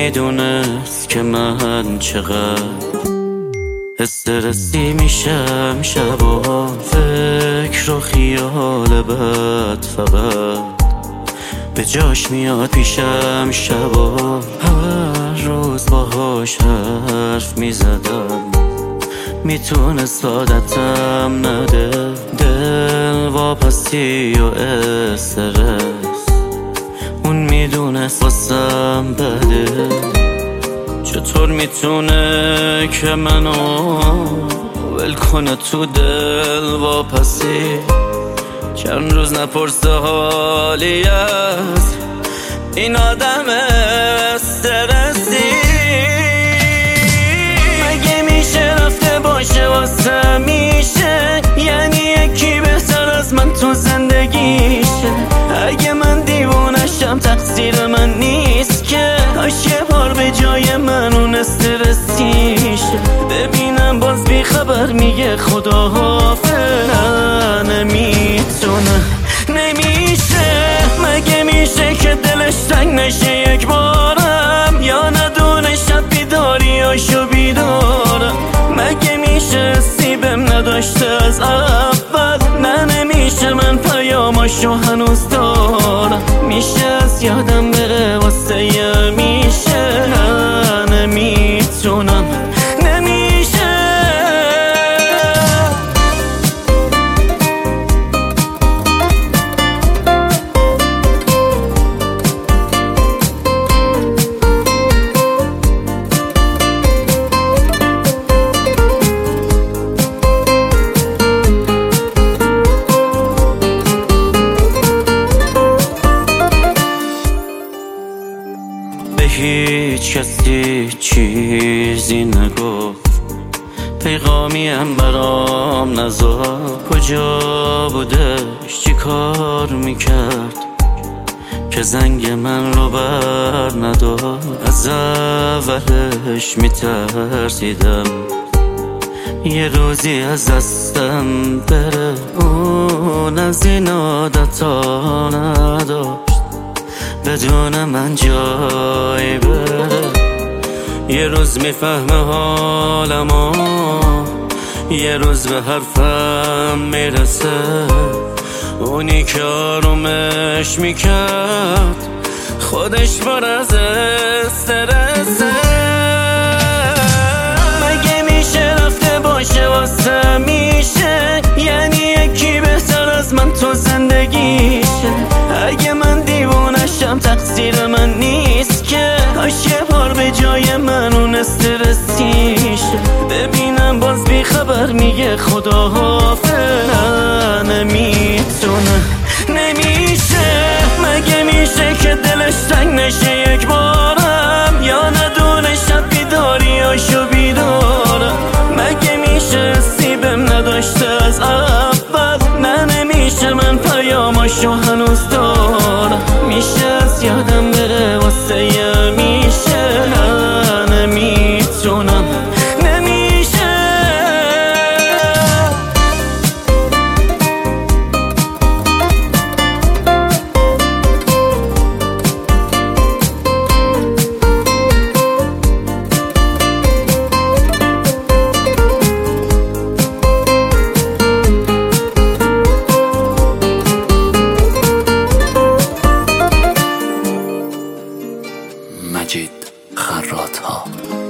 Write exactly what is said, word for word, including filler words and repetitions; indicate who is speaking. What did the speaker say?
Speaker 1: میدونست که من چقدر استرسی میشم شبا، فکر و خیال بد فقط به جاش میاد پیشم شبا. هر روز باهاش حرف میزدم، میتونست عادتم نده، دل واپسی و استرس اون میدونست واسم بده. چطور میتونه که منو ول کنه تو دل واپسی، چند روز نپرسه حالی از این آدم استرسی. مگه میشه رفته باشه واسه میشه، یعنی یکی بهتر از من تو زندگیشه. اگه من دیوونشم تقصیر من نیست که، کاش یه بار به جای من اون استرسیشه. ببینم باز بی خبر میگه خدا حافظ. نه نمیتونه نمیشه، مگه میشه که دلش تنگ نشه یک بارم، یا ندونه شب بیداریاشو بیدارم. مگه میشه سیبم نداشته از اول، نه نمیشه من پیاماشو هنوز دارم. میشه از یادم بره واسه یه میشه. نه نمیتونم نمیشه. به هیچ کسی چیزی نگفت، پیغامی هم برام نذاشت. کجا بودش چی کار میکرد که زنگ من رو بر نداشت. از اولش میترسیدم یه روزی از دستم بره، اون از این عادتا نداشت بدون من جای بره. یه روز میفهمه حالمو، یه روز به حرفم میرسه. اونی که آرومش میکرد خودش پر از استرسه. مگه میشه رفته باشه واسه میشه، یعنی یکی بهتر از من تو زندگیشه. اگه من دیوونشم تقصیر من نیست که، کاش یه بار به جای من اون استرسیشه. ببینم باز بی خبر میگه خدا حافظ. نه نمیتونه نمیشه، مگه میشه که دلش تنگ نشه یک بارم، یا ندونه شب بیداریاشو بیدارم. مگه میشه سیبم نداشته از اول، نه نمیشه من پیاماشو هنوز دارم. میشه از یادم بره واسه یه میشه. نه نمیتونم نمیشه.
Speaker 2: مجید خراط‌ها.